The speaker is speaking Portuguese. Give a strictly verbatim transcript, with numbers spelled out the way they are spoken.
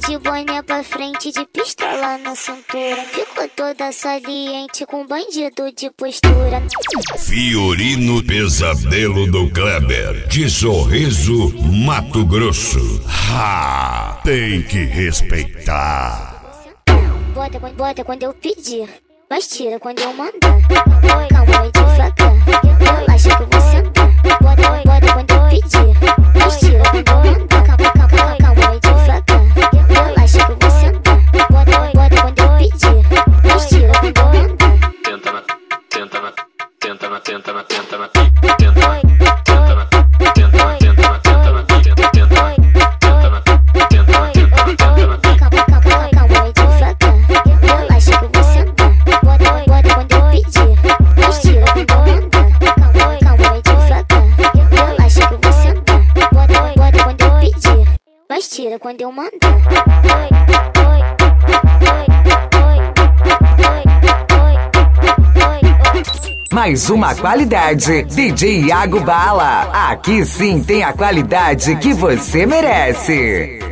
de boné pra frente, de pistola na cintura. Ficou toda saliente com bandido de postura. Fiorino Pesadelo do Kleber, de Sorriso, Mato Grosso. Ha! Tem que respeitar. Bota, bota quando eu pedir, mas tira quando eu mandar. Calma aí devagar, relaxa que eu vou sentar. Bota, bota quando eu pedir, mas tira quando eu mandar. Calma, calma, calma aí devagar, relaxa que eu vou sentar. Bota, bota quando eu pedir, mas tira quando eu mandar. Tenta na, tenta na, tenta na, tenta na, tenta na, tenta na, tenta na, tenta na, tenta na, tenta na, tenta na, tenta na, tenta na, tenta na, tenta na. Calma, calma, calma aí devagar, relaxa que eu vou sentar. Bota, bota quando eu pedir, mas tira quando eu mandar. Calma, calma aí devagar, relaxa que eu vou sentar. Bota, bota quando eu pedir, mas tira quando eu mandar. Mais uma qualidade, D J Iago Bala. Aqui sim tem a qualidade que você merece.